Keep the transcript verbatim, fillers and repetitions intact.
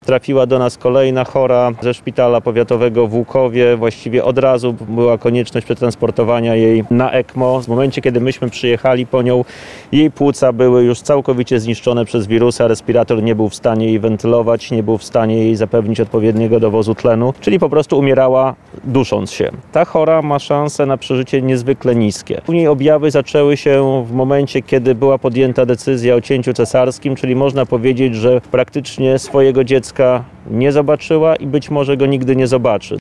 Trafiła do nas kolejna chora ze szpitala powiatowego w Łukowie. Właściwie od razu była konieczność przetransportowania jej na ECMO. W momencie, kiedy myśmy przyjechali po nią, jej płuca były już całkowicie zniszczone przez wirusa. Respirator nie był w stanie jej wentylować, nie był w stanie jej zapewnić odpowiedniego dowozu tlenu, czyli po prostu umierała dusząc się. Ta chora ma szanse na przeżycie niezwykle niskie. U niej objawy zaczęły się w momencie, kiedy była podjęta decyzja o cięciu cesarskim, czyli można powiedzieć, że praktycznie swojego dziecka nie zobaczyła i być może go nigdy nie zobaczy.